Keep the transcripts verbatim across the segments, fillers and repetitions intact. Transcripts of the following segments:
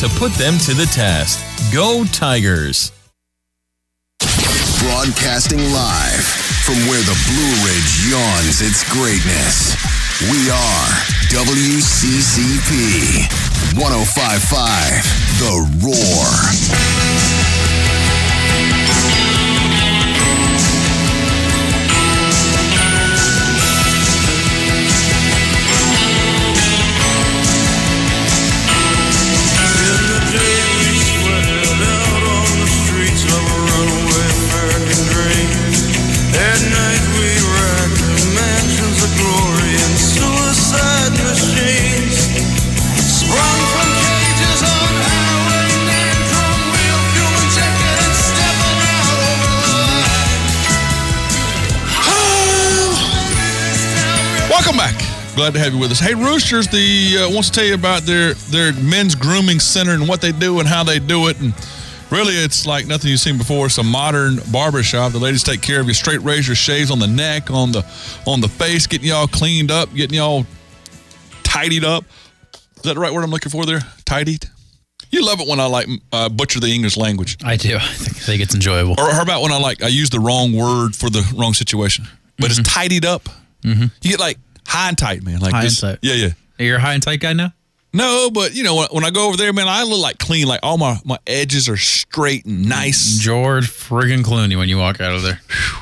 to put them to the test. Go Tigers! Broadcasting live from where the Blue Ridge yawns its greatness. We are W C C P one oh five point five, The Roar. Welcome back. Glad to have you with us. Hey, Roosters, the uh, wants to tell you about their their men's grooming center and what they do and how they do it. And really, it's like nothing you've seen before. It's a modern barbershop. The ladies take care of you. Straight razor shaves on the neck, on the on the face, getting y'all cleaned up, getting y'all tidied up. Is that the right word I'm looking for there? Tidied? You love it when I like uh, butcher the English language. I do. I think, I think it's enjoyable. Or how about when I like I use the wrong word for the wrong situation, but mm-hmm. it's tidied up. Mm-hmm. You get like high and tight, man. Like high this, and tight. Yeah, yeah. You're a high and tight guy now? No, but you know when, when I go over there, man, I look like clean. Like all my, my edges are straight and nice. George friggin' Clooney when you walk out of there.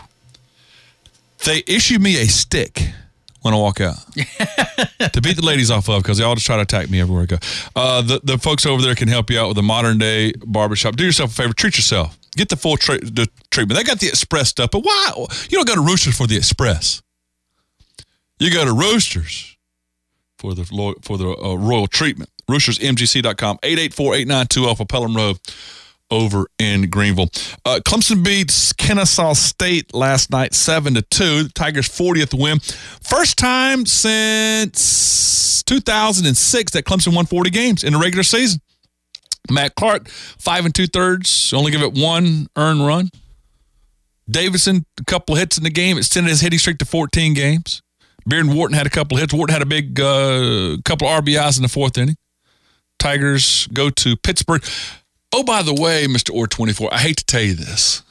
They issue me a stick when I walk out to beat the ladies off of because they all just try to attack me everywhere I go. Uh, the the folks over there can help you out with a modern day barbershop. Do yourself a favor, treat yourself. Get the full tra- the treatment. They got the express stuff, but why? You don't go to Roosters for the express. You go to Roosters for the for the uh, royal treatment. roosters m g c dot com, eight eight four, eight nine two off of Pelham Road over in Greenville. Uh, Clemson beats Kennesaw State last night, seven to two. The Tigers' fortieth win. First time since two thousand six that Clemson won forty games in the regular season. Matt Clark, five and two-thirds, only give it one earned run. Davidson, a couple hits in the game, extended his hitting streak to fourteen games. Bearden Wharton had a couple of hits. Wharton had a big uh, couple of R B Is in the fourth inning. Tigers go to Pittsburgh. Oh, by the way, Mister Orr twenty-four, I hate to tell you this,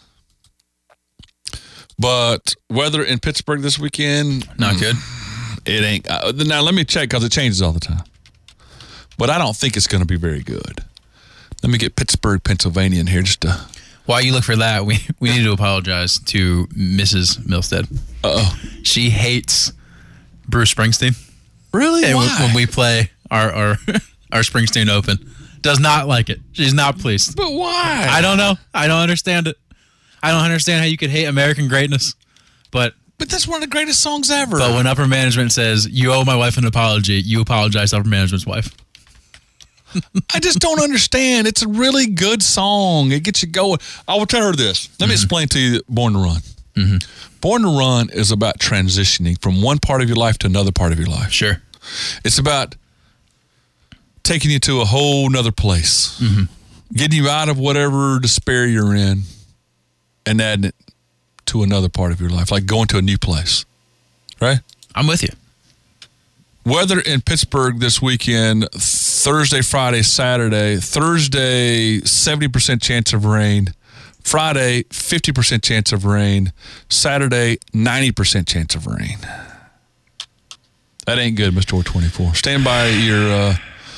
but weather in Pittsburgh this weekend, not good. It ain't. Uh, now, let me check because it changes all the time. But I don't think it's going to be very good. Let me get Pittsburgh, Pennsylvania in here just to... While you look for that, we, we need to apologize to Missus Milstead. Uh-oh. She hates Bruce Springsteen. Really? And Why? when we play our, our our Springsteen Open, does not like it. She's not pleased. But why? I don't know. I don't understand it. I don't understand how you could hate American greatness. But but that's one of the greatest songs ever. But when upper management says, you owe my wife an apology, you apologize to upper management's wife. I just don't understand. It's a really good song. It gets you going. I will tell her this. Let mm-hmm. me explain to you Born to Run. Mm-hmm. Born to Run is about transitioning from one part of your life to another part of your life. Sure. It's about taking you to a whole nother place, mm-hmm. getting you out of whatever despair you're in and adding it to another part of your life, like going to a new place, right? I'm with you. Weather in Pittsburgh this weekend, Thursday, Friday, Saturday. Thursday, seventy percent chance of rain. Friday, fifty percent chance of rain. Saturday, ninety percent chance of rain. That ain't good, Mister Orr twenty-four. Stand by your uh,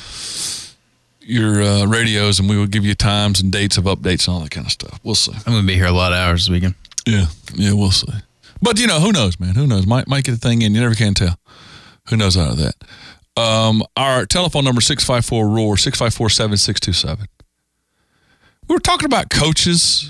your uh, radios, and we will give you times and dates of updates and all that kind of stuff. We'll see. I'm going to be here a lot of hours this weekend. Yeah, yeah, we'll see. But, you know, who knows, man? Who knows? Might, might get a thing in. You never can tell. Who knows out of that? Um, our telephone number, six five four, R O A R, six five four, seven six two seven. We were talking about coaches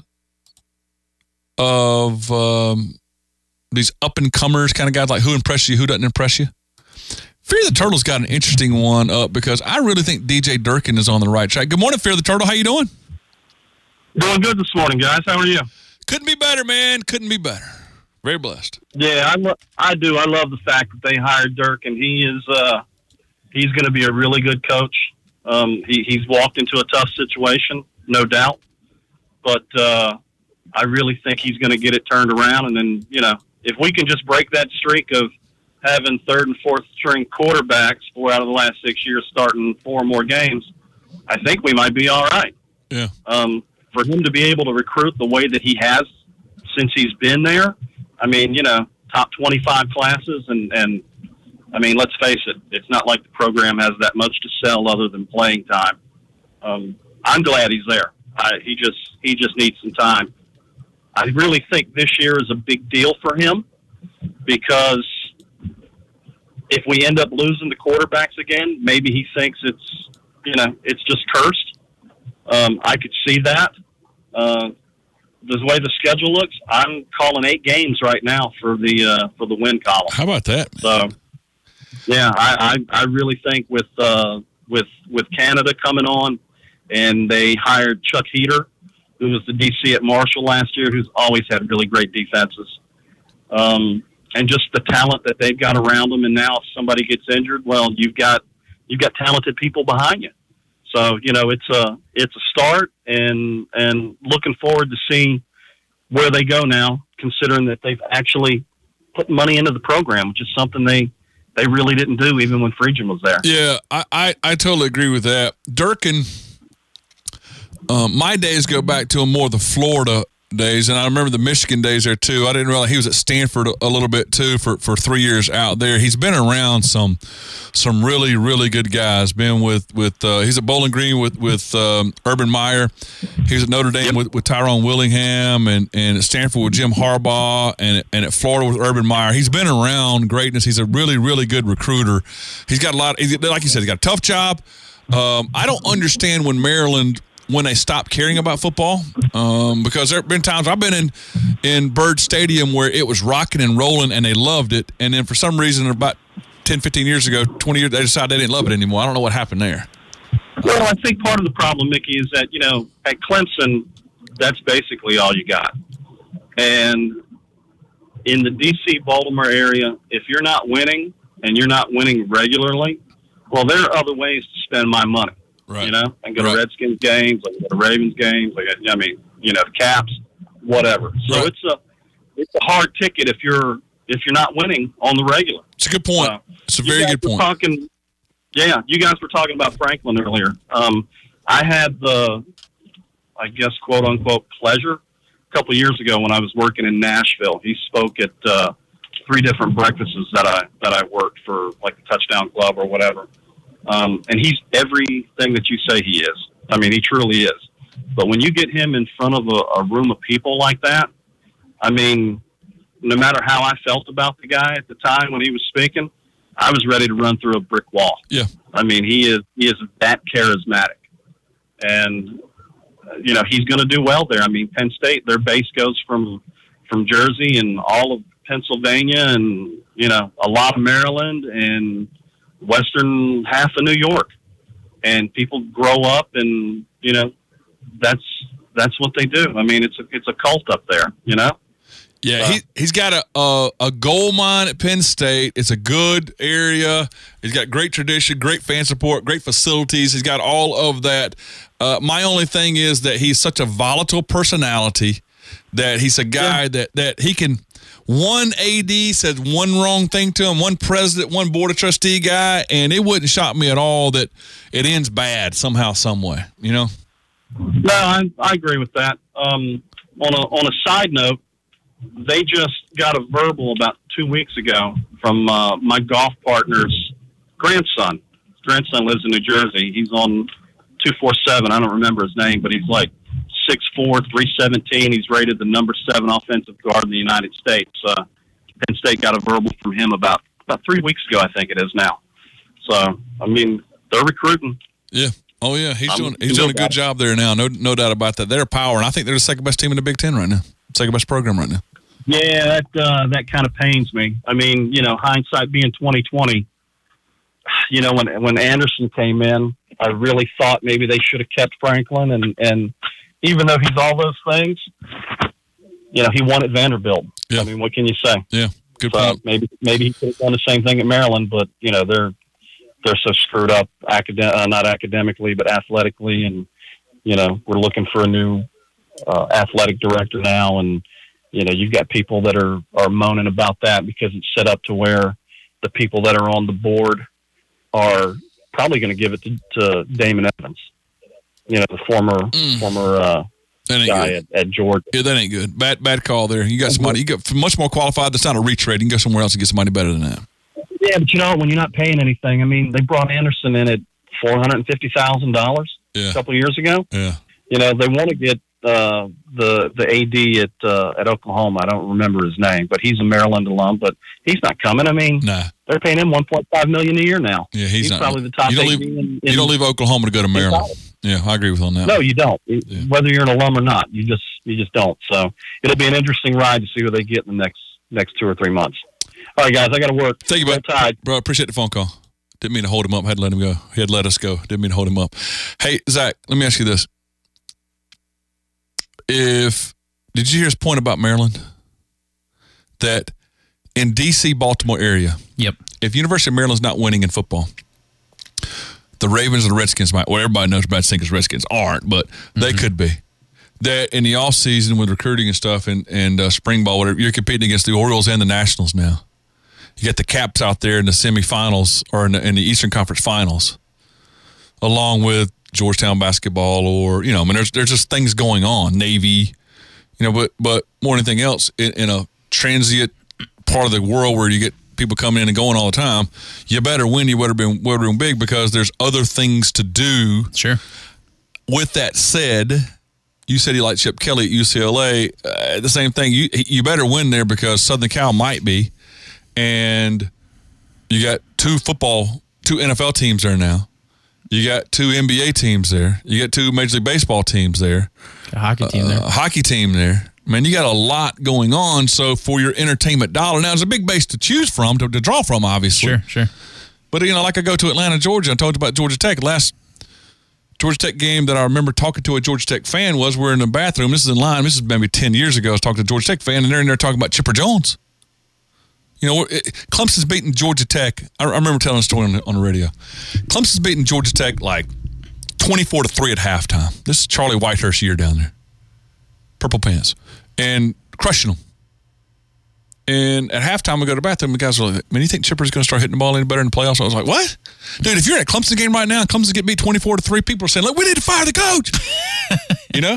of um, these up-and-comers kind of guys, like who impressed you, who doesn't impress you. Fear the Turtle's got an interesting one up because I really think D J Durkin is on the right track. Good morning, Fear the Turtle. How you doing? Doing good this morning, guys. How are you? Couldn't be better, man. Couldn't be better. Very blessed. Yeah, I, lo- I do. I love the fact that they hired Dirk, and he is uh, he's going to be a really good coach. Um, he, he's walked into a tough situation, no doubt, but uh, I really think he's going to get it turned around. And then, you know, if we can just break that streak of having third and fourth string quarterbacks four out of the last six years starting four or more games, I think we might be all right. Yeah. Um, for him to be able to recruit the way that he has since he's been there, I mean, you know, top twenty-five classes, and, and I mean, let's face it, it's not like the program has that much to sell other than playing time. Um, I'm glad he's there. I, he just he just needs some time. I really think this year is a big deal for him because if we end up losing the quarterbacks again, maybe he thinks it's, you know, it's just cursed. Um, I could see that. Uh, the way the schedule looks, I'm calling eight games right now for the uh, for the win column. How about that? So, yeah, I, I, I really think with uh, with with Canada coming on, and they hired Chuck Heater, who was the D C at Marshall last year, who's always had really great defenses. Um, and just the talent that they've got around them. And now if somebody gets injured, well, you've got, you've got talented people behind you. So, you know, it's a, it's a start, and, and looking forward to seeing where they go now, considering that they've actually put money into the program, which is something they, they really didn't do even when Friedgen was there. Yeah, I, I, I totally agree with that. Durkin, um, my days go back to more of the Florida days, and I remember the Michigan days there too. I didn't realize he was at Stanford a, a little bit too for, for three years out there. He's been around some some really really good guys. Been with with uh, he's at Bowling Green with with um, Urban Meyer. He was at Notre Dame Yep. with, with Tyrone Willingham, and, and at Stanford with Jim Harbaugh, and and at Florida with Urban Meyer. He's been around greatness. He's a really really good recruiter. He's got a lot. He's, like you said, he's got a tough job. Um, I don't understand when Maryland. when they stopped caring about football, um, because there have been times I've been in in Bird Stadium where it was rocking and rolling and they loved it, and then for some reason about ten, fifteen years ago, twenty years, they decided they didn't love it anymore. I don't know what happened there. Well, I think part of the problem, Mickey, is that, you know, at Clemson, that's basically all you got. And in the D C Baltimore area, if you're not winning and you're not winning regularly, well, there are other ways to spend my money. Right. You know, I can go Right. to Redskins games, I can go to Ravens games, I, got, I mean, you know, the Caps, whatever. So Right. it's a it's a hard ticket if you're if you're not winning on the regular. It's a good point. So, It's a you very guys good were point. Talking, yeah, you guys were talking about Franklin earlier. Um, I had the, I guess, quote unquote, pleasure a couple of years ago when I was working in Nashville. He spoke at uh, three different breakfasts that I that I worked for, like the Touchdown Club or whatever. Um, and he's everything that you say he is. I mean, he truly is. But when you get him in front of a, a room of people like that, I mean, no matter how I felt about the guy at the time when he was speaking, I was ready to run through a brick wall. Yeah. I mean, he is he is that charismatic. And, uh, you know, he's going to do well there. I mean, Penn State, their base goes from from Jersey and all of Pennsylvania and, you know, a lot of Maryland and western half of New York. And people grow up and, you know, that's that's what they do. I mean, it's a, it's a cult up there, you know? Yeah, he, he's got a, a a gold mine at Penn State. It's a good area. He's got great tradition, great fan support, great facilities. He's got all of that. Uh, my only thing is that he's such a volatile personality that he's a guy yeah. that, that he can – one A D says one wrong thing to him, one president, one board of trustee guy, and it wouldn't shock me at all that it ends bad somehow, some way, you know? No, I, I agree with that. Um, on a on a side note, they just got a verbal about two weeks ago from uh, my golf partner's grandson. His grandson lives in New Jersey. He's on two forty-seven. I don't remember his name, but he's like six four, three seventeen. He's rated the number seven offensive guard in the United States. Uh, Penn State got a verbal from him about, about three weeks ago, I think it is now. So, I mean, they're recruiting. Yeah. Oh, yeah. He's I'm, doing he's doing a good job there now. No no doubt about that. They're power, and I think they're the second best team in the Big Ten right now. Second best program right now. Yeah, that uh, that kind of pains me. I mean, you know, hindsight being twenty twenty, you know, when when Anderson came in, I really thought maybe they should have kept Franklin, and, and even though he's all those things, you know, he won at Vanderbilt. Yeah. I mean, what can you say? Yeah, good So point. maybe maybe he could have done the same thing at Maryland, but you know, they're they're so screwed up, academ- uh, not academically, but athletically, and you know, we're looking for a new uh, athletic director now, and you know, you've got people that are, are moaning about that because it's set up to where the people that are on the board are probably going to give it to, to Damon Evans. you know, the former Mm. former uh, That ain't guy good. at, at Georgia. Yeah, that ain't good. Bad bad call there. You got somebody. You got much more qualified. That's not a retrade. You can go somewhere else and get somebody better than that. Yeah, but you know, when you're not paying anything, I mean, they brought Anderson in at four hundred and fifty thousand dollars Yeah. a couple of years ago. Yeah. You know, they want to get uh, the the A D at uh, at Oklahoma. I don't remember his name, but he's a Maryland alum. But he's not coming. I mean, Nah. they're paying him one point five million dollars a year now. Yeah, he's, he's not. probably the top You don't A D leave. in, in, you don't leave Oklahoma to go to Maryland. Yeah, I agree with you on that. No, you don't. Whether you're an alum or not, you just you just don't. So it'll be an interesting ride to see who they get in the next next two or three months. All right, guys, I got to work. Thank you, bud. Go Tide. Bro, appreciate the phone call. Didn't mean to hold him up. Had to let him go. He had let us go. Didn't mean to hold him up. Hey, Zach, let me ask you this. If did you hear his point about Maryland? That in D C, Baltimore area, Yep. if University of Maryland's not winning in football, the Ravens and the Redskins might. Well, everybody knows bad Sinkers Redskins aren't, but they Mm-hmm. could be. That in the off season with recruiting and stuff and and uh, spring ball, whatever, you're competing against the Orioles and the Nationals now. You got the Caps out there in the semifinals or in the, in the Eastern Conference Finals, along with Georgetown basketball, or you know, I mean, there's there's just things going on. Navy, you know, but but more than anything else, in, in a transient part of the world where you get people coming in and going all the time, you better win. You better be better win big because there's other things to do. Sure. With that said, you said you like Chip Kelly at U C L A. Uh, the same thing. You you better win there because Southern Cal might be. And you got two football, two N F L teams there now. You got two N B A teams there. You got two Major League Baseball teams there. A hockey team there. A hockey team there. Man, you got a lot going on. So for your entertainment dollar, now there's a big base to choose from, to, to draw from, obviously. Sure, sure. But, you know, like I go to Atlanta, Georgia. I told you about Georgia Tech. Last Georgia Tech game that I remember talking to a Georgia Tech fan was we're in the bathroom. This is in line. This is maybe ten years ago. I was talking to a Georgia Tech fan, and they're in there talking about Chipper Jones. You know, it, Clemson's beating Georgia Tech. I, I remember telling a story on the, on the radio. Clemson's beating Georgia Tech like twenty-four to three at halftime. This is Charlie Whitehurst year down there. Purple pants. And crushing them. And at halftime, we go to the bathroom. The guys were like, man, you think Chipper's going to start hitting the ball any better in the playoffs? I was like, what? Dude, if you're at a Clemson game right now and Clemson get beat twenty-four to three, people are saying, look, we need to fire the coach. You know?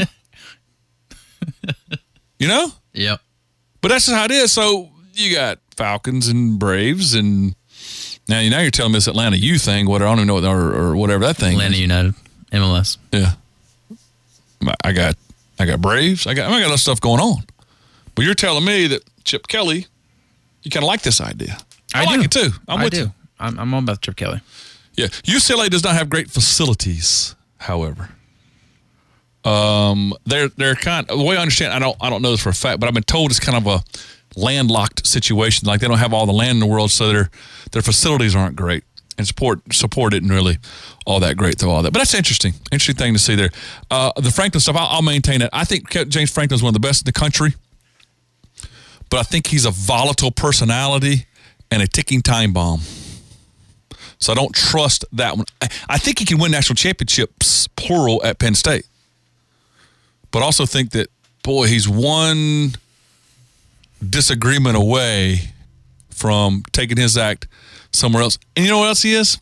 You know? Yep. But that's just how it is. So you got Falcons and Braves, and now, now you're telling me this Atlanta U thing, whatever, I don't even know what, or, or whatever that thing Atlanta is. United, M L S. Yeah. I got I got Braves. I got I got other stuff going on. But you're telling me that Chip Kelly, you kind of like this idea. I, I like do. it too. I'm I with do. you. I'm, I'm all about Chip Kelly. Yeah. U C L A does not have great facilities, however. Um, they're they're kind of, the way I understand, I don't I don't know this for a fact, but I've been told it's kind of a landlocked situation. Like they don't have all the land in the world, so their their facilities aren't great, and support support isn't really all that great through all that. But that's interesting, interesting thing to see there. Uh, the Franklin stuff, I'll, I'll maintain it. I think James Franklin is one of the best in the country, but I think he's a volatile personality and a ticking time bomb. So I don't trust that one. I, I think he can win national championships, plural, at Penn State. But also think that, boy, he's one disagreement away from taking his act somewhere else. And you know what else he is?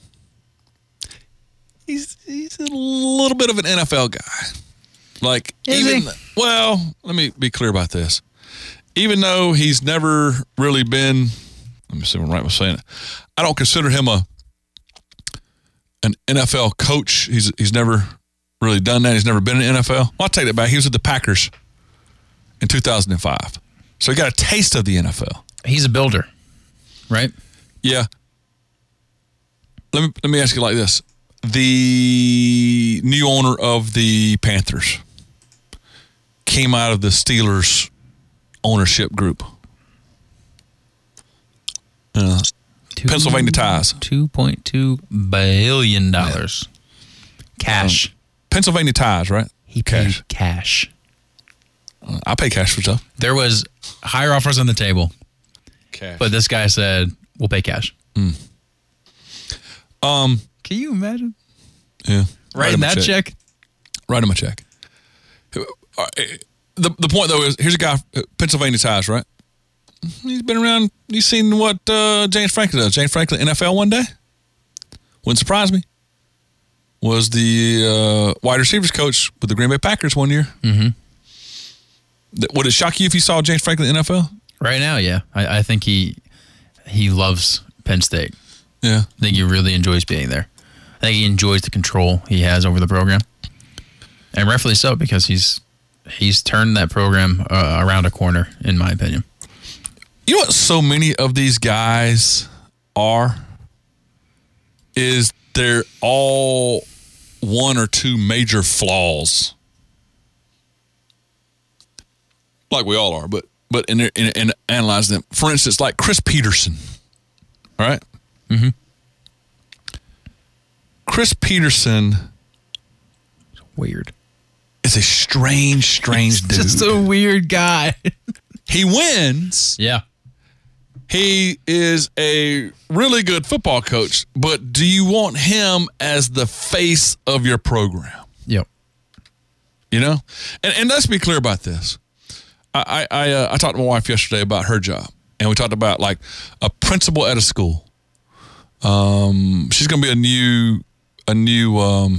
He's he's a little bit of an N F L guy. Like, Is even, he? well, let me be clear about this. Even though he's never really been, let me see if I'm right with saying it, I don't consider him a an N F L coach. He's he's never really done that. He's never been in the N F L. Well, I'll take that back. He was with the Packers in two thousand five. So he got a taste of the N F L. He's a builder, right? Yeah. Let me let me ask you like this. The new owner of the Panthers came out of the Steelers ownership group. Uh, Two, Pennsylvania ties. two point two billion dollars. Cash. Um, Pennsylvania ties, right? he paid cash. cash. I pay cash for stuff. There was higher offers on the table, Cash. but this guy said, we'll pay cash. um, Can you imagine? yeah. Writing him a that check? Write him a check. Uh, The the point though is, here's a guy, Pennsylvania ties, right? He's been around. He's seen what uh, James Franklin does. James Franklin N F L one day. Wouldn't surprise me. was the uh, wide receivers coach with the Green Bay Packers one year. Mm-hmm. Would it shock you if you saw James Franklin in the N F L? Right now, yeah. I, I think he he loves Penn State. Yeah. I think he really enjoys being there. I think he enjoys the control he has over the program. And rightfully so, because he's he's turned that program uh, around a corner, in my opinion. You know what so many of these guys are? Is they're all one or two major flaws. Like we all are, but but in, in, in analyze them. For instance, like Chris Peterson. All right? Mm-hmm. Chris Peterson Weird. is a strange, strange dude. Just a weird guy. He wins. Yeah. He is a really good football coach, but do you want him as the face of your program? Yep. You know? And and let's be clear about this. I I, uh, I talked to my wife yesterday about her job, and we talked about like a principal at a school. Um, she's going to be a new a new um,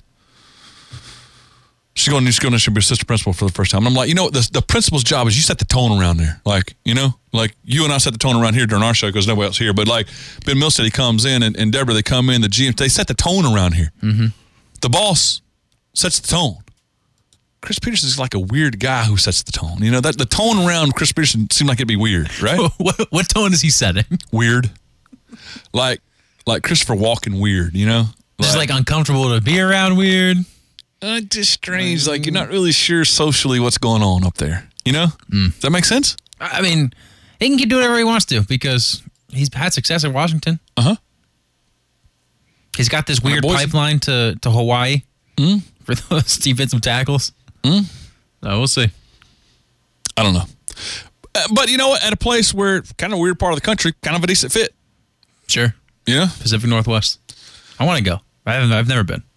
she's going she's going to be assistant principal for the first time. And I'm like, you know what? The, the principal's job is you set the tone around there. Like, you know, like you and I set the tone around here during our show because nobody else here. But like Ben Milstead, he comes in, and, and Deborah, they come in, the G M, they set the tone around here. Mm-hmm. The boss sets the tone. Chris Peterson is like a weird guy who sets the tone. You know, that the tone around Chris Peterson seemed like it'd be weird, right? what, what tone is he setting? Weird. Like like Christopher Walken weird, you know? Just like uncomfortable to be around weird. Uh, just strange. Like you're not really sure socially what's going on up there. You know? Mm. Does that make sense? I mean, he can do whatever he wants to because he's had success at Washington. Uh-huh. He's got this weird boys- pipeline to, to Hawaii Mm. for those defensive tackles. Mm. So we'll see. I don't know. Uh, but you know what? At a place where kind of a weird part of the country, kind of a decent fit. Sure. You know? Pacific Northwest. I want to go. I haven't. I've never been.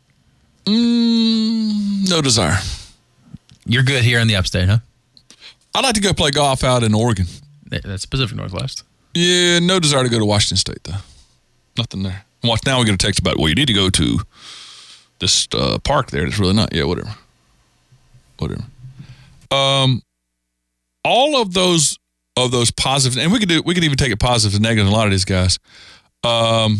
Mm, no desire. You're good here in the upstate, huh? I'd like to go play golf out in Oregon. That's Pacific Northwest. Yeah, no desire to go to Washington State, though. Nothing there. Watch, now we get a text about, well, you need to go to this uh, park there. It's really not. Yeah, whatever. Whatever. Um, all of those of those positives, and we could do we could even take it positive and negative in a lot of these guys, um,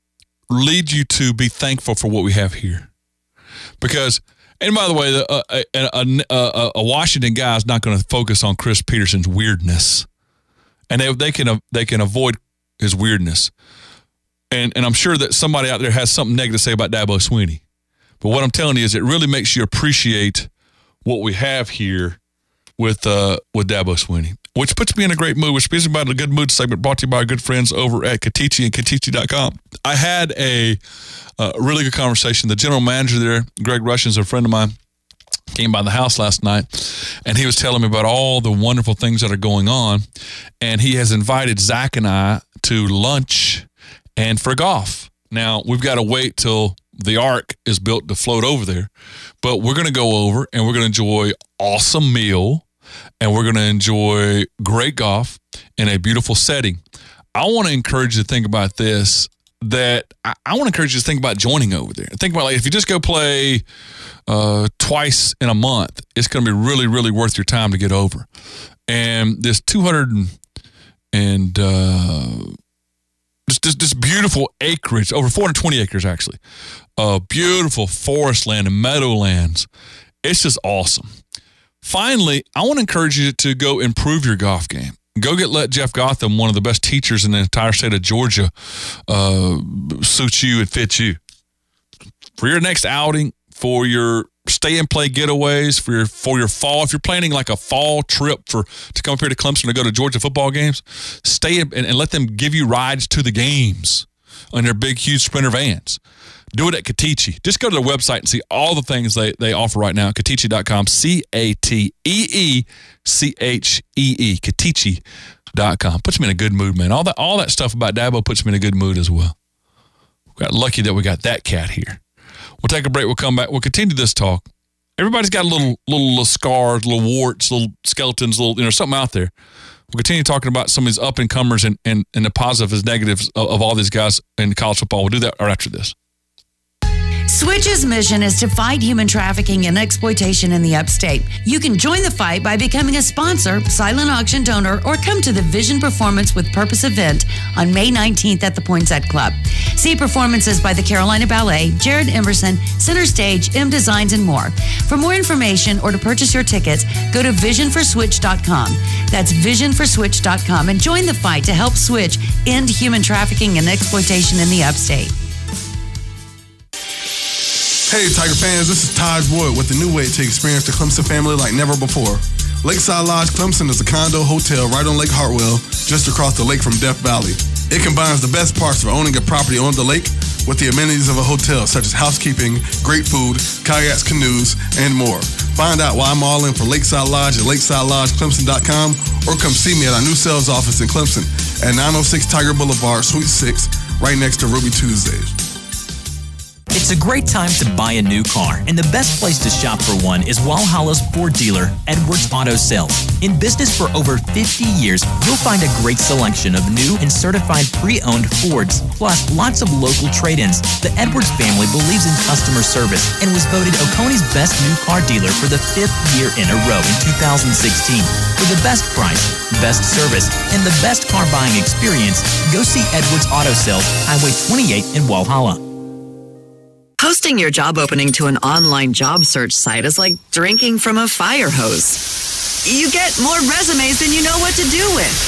lead you to be thankful for what we have here. Because, and by the way, the, uh, a, a, a, a Washington guy is not going to focus on Chris Peterson's weirdness, and they they can they can avoid his weirdness. And and I'm sure that somebody out there has something negative to say about Dabo Swinney. But what I'm telling you is it really makes you appreciate what we have here with uh, with Dabo Swinney, which puts me in a great mood. We're speaking about a good mood segment brought to you by our good friends over at Katichi and Katichi dot com. I had a, a really good conversation. The general manager there, Greg Rushins, a friend of mine, came by the house last night, and he was telling me about all the wonderful things that are going on. And he has invited Zach and I to lunch and for golf. Now, we've got to wait till the Ark is built to float over there, but we're going to go over and we're going to enjoy awesome meal, and we're going to enjoy great golf in a beautiful setting. I want to encourage you to think about this, that I, I want to encourage you to think about joining over there. Think about, like, if you just go play uh, twice in a month, it's going to be really, really worth your time to get over. And this two hundred and uh, Just, just, just beautiful acreage, over four hundred twenty acres actually, uh, beautiful forest land and meadowlands. It's just awesome. Finally, I want to encourage you to go improve your golf game. Go get let Jeff Gotham, one of the best teachers in the entire state of Georgia, uh, suit you and fit you. For your next outing, for your stay and play getaways, for your for your fall, if you're planning like a fall trip for to come up here to Clemson to go to Georgia football games, stay and, and let them give you rides to the games on their big, huge Sprinter vans. Do it at Katichi. Just go to their website and see all the things they, they offer right now. Katichi dot com, C A T E E C H E E, Katichi dot com. Puts me in a good mood, man. All that all that stuff about Dabo puts me in a good mood as well. We got lucky that we got that cat here. We'll take a break. We'll come back. We'll continue this talk. Everybody's got a little, little, little scars, little warts, little skeletons, little, you know, something out there. We'll continue talking about some of these up-and-comers and, and, and the positives and negatives of, of all these guys in college football. We'll do that right after this. Switch's mission is to fight human trafficking and exploitation in the upstate. You can join the fight by becoming a sponsor, silent auction donor, or come to the Vision Performance with Purpose event on May nineteenth at the Poinsett Club. See performances by the Carolina Ballet, Jared Emerson, Center Stage, M Designs, and more. For more information or to purchase your tickets, go to vision for switch dot com. That's vision for switch dot com and join the fight to help Switch end human trafficking and exploitation in the upstate. Hey, Tiger fans, this is Taj Wood with a new way to experience the Clemson family like never before. Lakeside Lodge Clemson is a condo hotel right on Lake Hartwell, just across the lake from Death Valley. It combines the best parts of owning a property on the lake with the amenities of a hotel, such as housekeeping, great food, kayaks, canoes, and more. Find out why I'm all in for Lakeside Lodge at lakeside lodge clemson dot com or come see me at our new sales office in Clemson at nine oh six Tiger Boulevard, Suite six, right next to Ruby Tuesdays. It's a great time to buy a new car, and the best place to shop for one is Walhalla's Ford dealer, Edwards Auto Sales. In business for over fifty years, you'll find a great selection of new and certified pre-owned Fords, plus lots of local trade-ins. The Edwards family believes in customer service and was voted Oconee's best new car dealer for the fifth year in a row in two thousand sixteen. For the best price, best service, and the best car buying experience, go see Edwards Auto Sales, Highway twenty-eight in Walhalla. Posting your job opening to an online job search site is like drinking from a fire hose. You get more resumes than you know what to do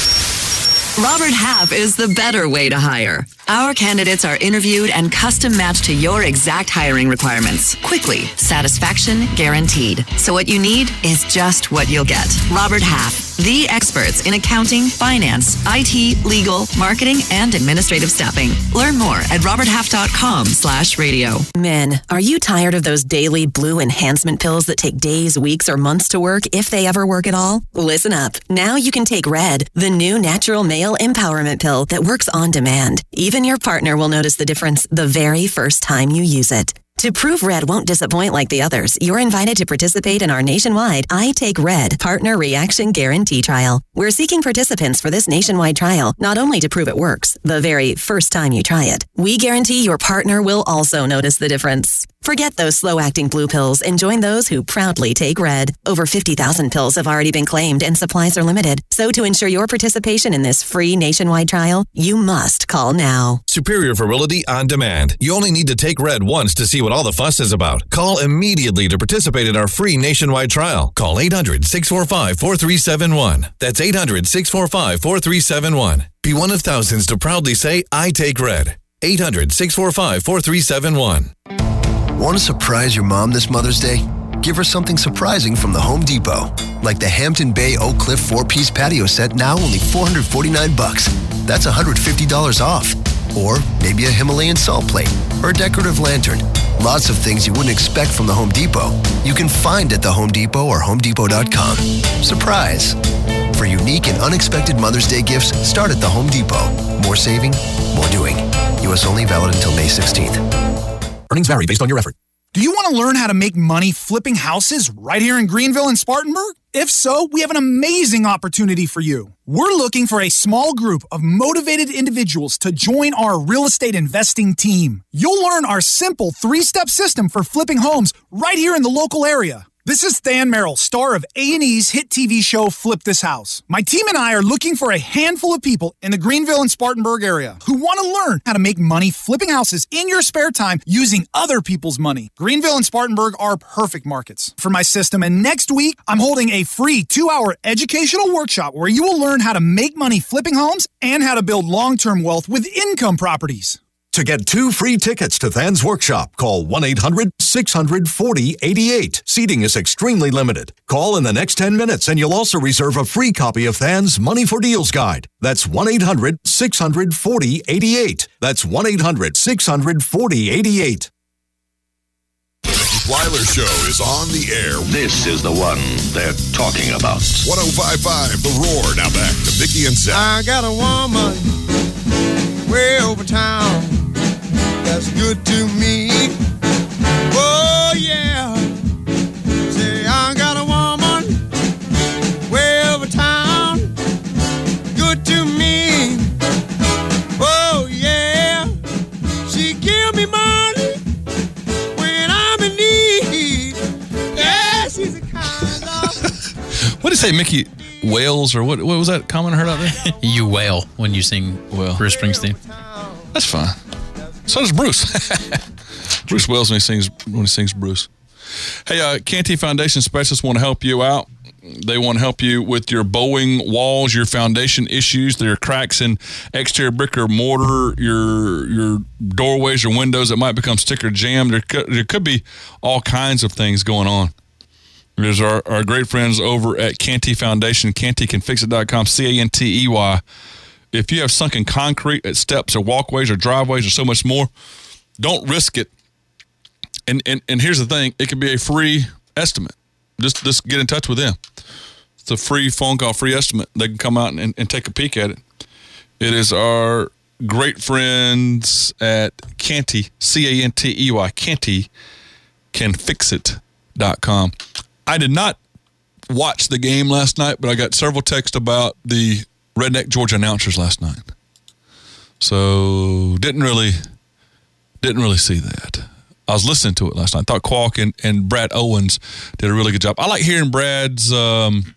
with. Robert Half is the better way to hire. Our candidates are interviewed and custom matched to your exact hiring requirements. Quickly, satisfaction guaranteed. So what you need is just what you'll get. Robert Half, the experts in accounting, finance, I T, legal, marketing, and administrative staffing. Learn more at robert half dot com slash radio. Men, are you tired of those daily blue enhancement pills that take days, weeks, or months to work, if they ever work at all? Listen up. Now you can take Red, the new natural male empowerment pill that works on demand. Even your partner will notice the difference the very first time you use it. To prove Red won't disappoint like the others, you're invited to participate in our nationwide I Take Red Partner Reaction Guarantee Trial. We're seeking participants for this nationwide trial, not only to prove it works the very first time you try it. We guarantee your partner will also notice the difference. Forget those slow-acting blue pills and join those who proudly take Red. Over fifty thousand pills have already been claimed and supplies are limited. So to ensure your participation in this free nationwide trial, you must call now. Superior Virility on Demand. You only need to take Red once to see what all the fuss is about. Call immediately to participate in our free nationwide trial. Call eight hundred, six four five, four three seven one. That's eight hundred, six four five, four three seven one. Be one of thousands to proudly say, I take Red. eight hundred, six four five, four three seven one. Want to surprise your mom this Mother's Day? Give her something surprising from the Home Depot. Like the Hampton Bay Oak Cliff four-piece patio set, now only four hundred forty-nine bucks. That's one hundred fifty dollars off. Or maybe a Himalayan salt plate or a decorative lantern. Lots of things you wouldn't expect from the Home Depot. You can find at the Home Depot or home depot dot com. Surprise! For unique and unexpected Mother's Day gifts, start at the Home Depot. More saving, more doing. U S only, valid until May sixteenth. Earnings vary based on your effort. Do you want to learn how to make money flipping houses right here in Greenville and Spartanburg? If so, we have an amazing opportunity for you. We're looking for a small group of motivated individuals to join our real estate investing team. You'll learn our simple three-step system for flipping homes right here in the local area. This is Than Merrill, star of A and E's hit T V show Flip This House. My team and I are looking for a handful of people in the Greenville and Spartanburg area who want to learn how to make money flipping houses in your spare time using other people's money. Greenville and Spartanburg are perfect markets for my system, and next week I'm holding a free two-hour educational workshop where you will learn how to make money flipping homes and how to build long-term wealth with income properties. To get two free tickets to Than's workshop, call one eight hundred, six hundred, forty, eighty-eight. Seating is extremely limited. Call in the next ten minutes and you'll also reserve a free copy of Than's Money for Deals Guide. That's one eight hundred, six hundred, forty, eighty-eight. That's one eight hundred, six hundred, forty, eighty-eight. The Weiler Show is on the air. This is the one they're talking about. one oh five point five The Roar. Now back to Mickey and Seth. I got a woman way over town that's good to me. Oh, yeah. Say, I got a woman way over town, good to me. Oh, yeah. She give me money say Mickey Wales or what? What was that comment I heard out there? You wail when you sing well, Bruce Springsteen. That's fine. So does Bruce. Bruce wails when he sings when he sings Bruce. Hey, uh, Canty Foundation specialists want to help you out. They want to help you with your bowing walls, your foundation issues, their cracks in exterior brick or mortar, your your doorways or windows that might become sticker jammed. There could, there could be all kinds of things going on. There's our, our great friends over at Canty Foundation, canty can fix it dot com, C A N T E Y. If you have sunken concrete at steps or walkways or driveways or so much more, don't risk it. And and, and here's the thing, it can be a free estimate. Just, just get in touch with them. It's a free phone call, free estimate. They can come out and, and take a peek at it. It is our great friends at Canty, C A N T E Y, canty can fix it dot com. I did not watch the game last night, but I got several texts about the Redneck Georgia announcers last night. So didn't really, didn't really see that. I was listening to it last night. I thought Kwok and, and Brad Owens did a really good job. I like hearing Brad's um,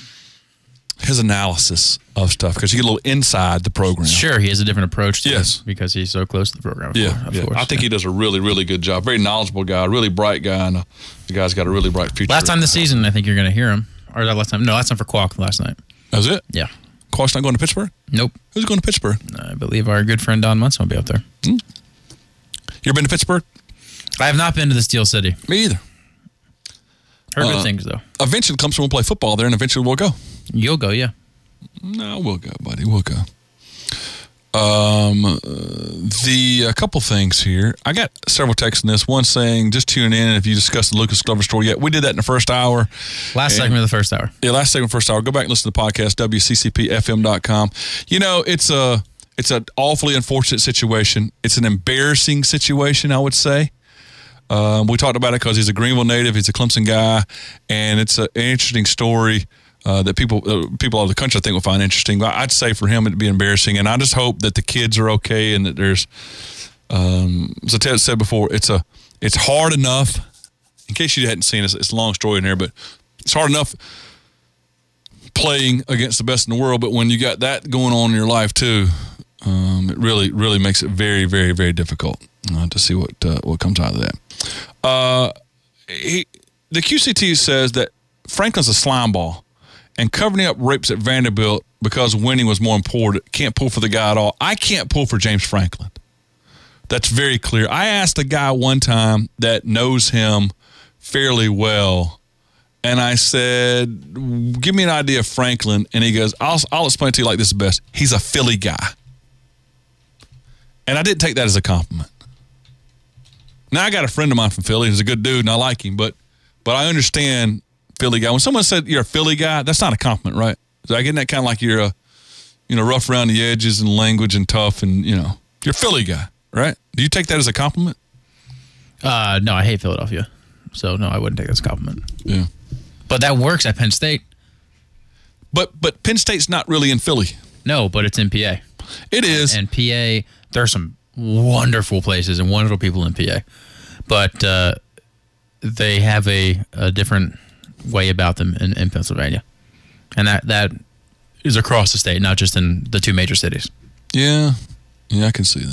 his analysis of stuff because you get a little inside the program. Sure, he has a different approach to yes. it because he's so close to the program. Of yeah, course, of yeah. course, I think yeah. he does a really, really good job. Very knowledgeable guy, really bright guy, and uh, the guy's got a really bright future. Last time this season, I think you're going to hear him. Or that last time? No, last time for Kwok last night. That was it? Yeah. Kwok's not going to Pittsburgh? Nope. Who's going to Pittsburgh? I believe our good friend Don Munson will be up there. Hmm. You ever been to Pittsburgh? I have not been to the Steel City. Me either. Heard uh, good things, though. Eventually, comes from we'll play football there, and eventually we'll go. You'll go, yeah. No, we'll go, buddy. We'll go. Um, uh, the a couple things here. I got several texts in this. One saying, just tune in if you discussed the Lucas Glover story yet. We did that in the first hour. Last and, segment of the first hour. Yeah, last segment of the first hour. Go back and listen to the podcast, W C C P F M dot com. You know, it's a it's an awfully unfortunate situation. It's an embarrassing situation, I would say. Um, we talked about it because he's a Greenville native. He's a Clemson guy, and it's a, an interesting story uh, that people uh, people all over the country I think will find interesting. But I'd say for him it'd be embarrassing, and I just hope that the kids are okay and that there's, um, as Ted said before, it's a it's hard enough. In case you hadn't seen it, it's a long story in there, but it's hard enough playing against the best in the world. But when you got that going on in your life too, um, it really really makes it very very very difficult uh, to see what uh, what comes out of that. Uh, he, the Q C T says that Franklin's a slime ball, and covering up rapes at Vanderbilt because winning was more important. Can't pull for the guy at all. I can't pull for James Franklin. That's very clear. I asked a guy one time that knows him fairly well, and I said, give me an idea of Franklin. And he goes, I'll, I'll explain it to you like this is best. He's a Philly guy. And I didn't take that as a compliment. Now, I got a friend of mine from Philly. He's a good dude, and I like him, but but I understand Philly guy. When someone said you're a Philly guy, that's not a compliment, right? So I get that kind of like you're a, you know, rough around the edges and language and tough, and, you know, you're a Philly guy, right? Do you take that as a compliment? Uh, no, I hate Philadelphia. So, no, I wouldn't take that as a compliment. Yeah. But that works at Penn State. But but Penn State's not really in Philly. No, but it's in P A. It is. And P A, there's some wonderful places and wonderful people in P A. But uh, they have a, a different way about them in, in Pennsylvania. And that, that is across the state, not just in the two major cities. Yeah. Yeah, I can see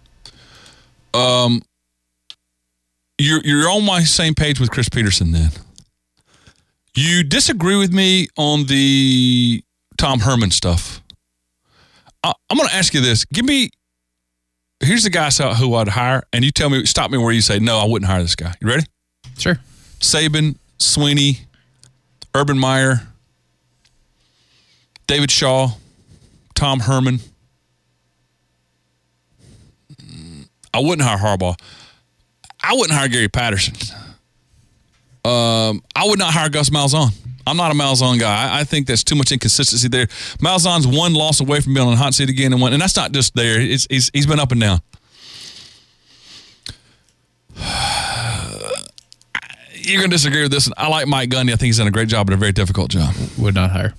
that. Um, you're, you're on my same page with Chris Peterson then. You disagree with me on the Tom Herman stuff. I, I'm going to ask you this. Give me, here's the guy who I'd hire, and you tell me, stop me where you say, no, I wouldn't hire this guy. You ready? Sure. Saban, Sweeney, Urban Meyer, David Shaw, Tom Herman. I wouldn't hire Harbaugh. I wouldn't hire Gary Patterson. Um, I would not hire Gus Malzahn. I'm not a Malzahn guy. I, I think there's too much inconsistency there. Malzahn's one loss away from being on the hot seat again, and one, and that's not just there. It's, he's, he's been up and down. You're going to disagree with this. I like Mike Gundy. I think he's done a great job, but a very difficult job. Would not hire.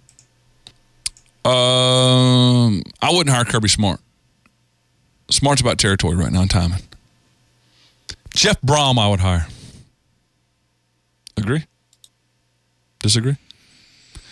Um, I wouldn't hire Kirby Smart. Smart's about territory right now and timing. Jeff Brom, I would hire. Agree? Disagree?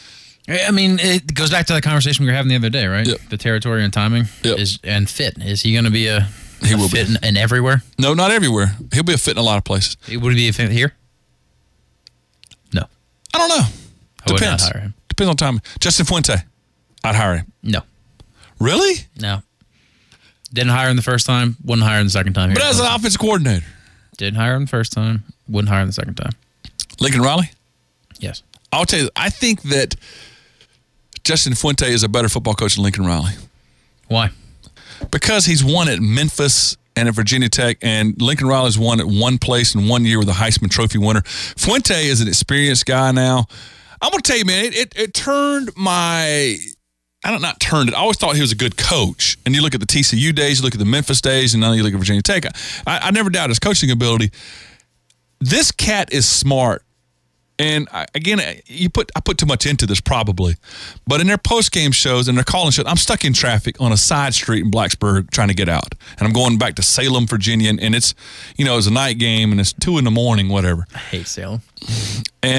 I mean, it goes back to the conversation we were having the other day, right? Yep. The territory and timing Yep. is and fit. Is he going to be a, He a will fit be. in, in everywhere? No, not everywhere. He'll be a fit in a lot of places. Would he be a fit here? No. I don't know. I would Depends. not hire him. Depends on timing. Justin Fuente, I'd hire him. No. Really? No. Didn't hire him the first time. Wouldn't hire him the second time. But as an offensive coordinator. Didn't hire him the first time. Wouldn't hire him the second time. Lincoln Riley? Yes. I'll tell you, I think that Justin Fuente is a better football coach than Lincoln Riley. Why? Because he's won at Memphis and at Virginia Tech, and Lincoln Riley's won at one place in one year with a Heisman Trophy winner. Fuente is an experienced guy now. I'm going to tell you, man, it, it, it turned my... I don't not turned it. I always thought he was a good coach. And you look at the T C U days, you look at the Memphis days, and now you look at Virginia Tech. I, I never doubted his coaching ability. This cat is smart. And I, again, you put I put too much into this probably. But in their post-game shows and their calling shows, I'm stuck in traffic on a side street in Blacksburg trying to get out. And I'm going back to Salem, Virginia, and it's, you know, it's a night game and it's two in the morning, whatever. I hate Salem. And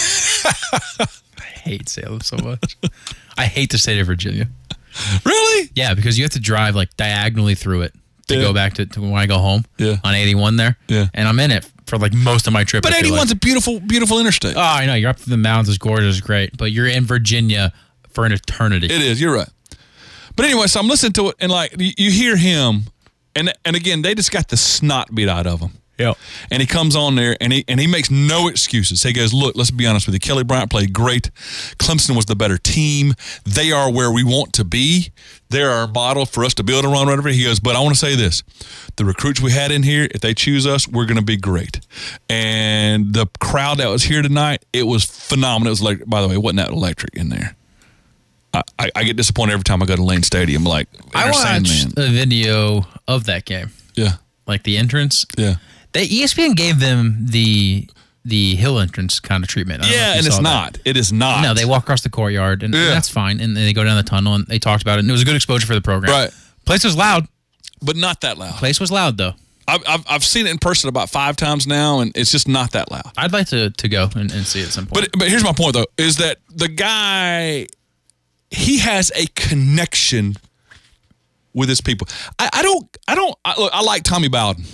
I hate Salem so much. I hate the state of Virginia. Really? Yeah, because you have to drive like diagonally through it to Yeah. go back to, to when I go home. Yeah. On eighty-one there. Yeah. And I'm in it for like most of my trip. But I feel eighty-one's like. a beautiful, beautiful interstate. Oh, I know. You're up to the mountains. It's gorgeous. It's great. But you're in Virginia for an eternity. It is. You're right. But anyway, so I'm listening to it, and like you, you hear him, and and again, they just got the snot beat out of him. Yeah. And he comes on there, and he and he makes no excuses. He goes, "Look, let's be honest with you. Kelly Bryant played great. Clemson was the better team. They are where we want to be. They're our model for us to build around, whatever." He goes, "But I want to say this: the recruits we had in here, if they choose us, we're going to be great." And the crowd that was here tonight, it was phenomenal. It was like, by the way, it wasn't that electric in there. I, I, I get disappointed every time I go to Lane Stadium. Like, I watched a video of that game. Yeah. Like the entrance. Yeah. They, E S P N gave them the the hill entrance kind of treatment. I don't know Yeah, if you and it's saw that. not. It is not. No, they walk across the courtyard, and, and Yeah. that's fine. And they go down the tunnel, and they talked about it, and it was a good exposure for the program. Right. Place was loud. But not that loud. Place was loud, though. I've, I've, I've seen it in person about five times now, and it's just not that loud. I'd like to, to go and, and see it at some point. But but here's my point, though, is that the guy, he has a connection with his people. I, I don't, I don't, I, look, I like Tommy Bowden.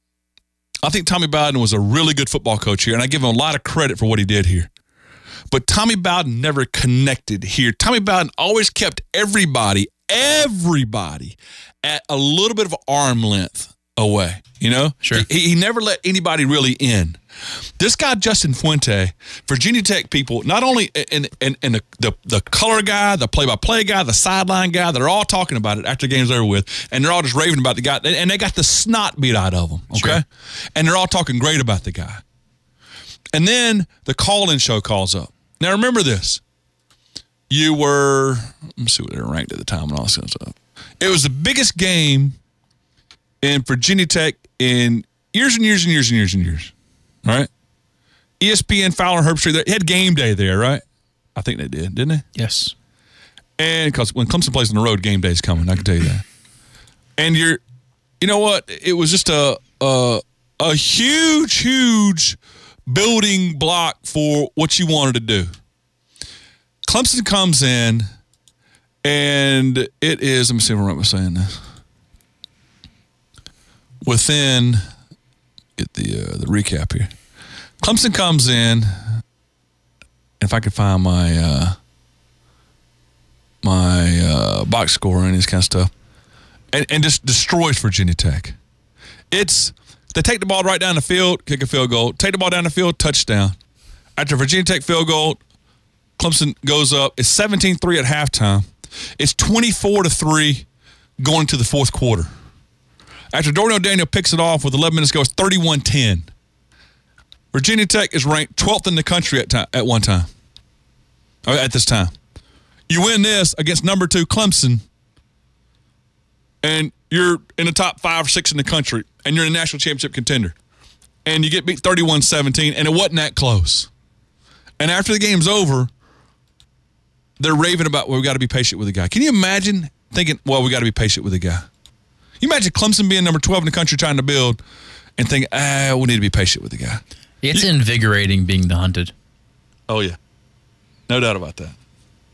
I think Tommy Bowden was a really good football coach here, and I give him a lot of credit for what he did here. But Tommy Bowden never connected here. Tommy Bowden always kept everybody, everybody at a little bit of arm length away, you know? Sure. He, he never let anybody really in. This guy, Justin Fuente, Virginia Tech people, not only and and, and the, the the color guy, the play-by-play guy, the sideline guy, they're all talking about it after the game's over with, and they're all just raving about the guy, and they got the snot beat out of them, okay? Sure. And they're all talking great about the guy. And then the call-in show calls up. Now, remember this. You were, let me see what they were ranked at the time and all this kind of stuff. It was the biggest game in Virginia Tech in years and years and years and years and years. Right? E S P N, Fowler, Herbstreit, they had game day there, right? I think they did, didn't they? Yes. And because when Clemson plays on the road, game day's coming. I can tell you that. And you're, you know what? It was just a a, a huge, huge building block for what you wanted to do. Clemson comes in, and it is. Let me see if I'm right by saying this. Within. Get the uh, the recap here. Clemson comes in. If I could find my uh, my uh, box score and this kind of stuff, and, and just destroys Virginia Tech. It's they take the ball right down the field, kick a field goal. Take the ball down the field, touchdown. After Virginia Tech field goal, Clemson goes up. It's seventeen three at halftime. It's twenty-four to three going to the fourth quarter. After Darnell Daniel picks it off with eleven minutes to go, it's thirty-one ten. Virginia Tech is ranked twelfth in the country at time, at one time. At this time. You win this against number two Clemson, and you're in the top five or six in the country, and you're in a national championship contender. And you get beat thirty-one seventeen, and it wasn't that close. And after the game's over, they're raving about, well, we got to be patient with the guy. Can you imagine thinking, well, we got to be patient with the guy? You imagine Clemson being number twelve in the country trying to build and think, ah, we need to be patient with the guy. It's you, invigorating being the hunted. Oh, yeah. No doubt about that.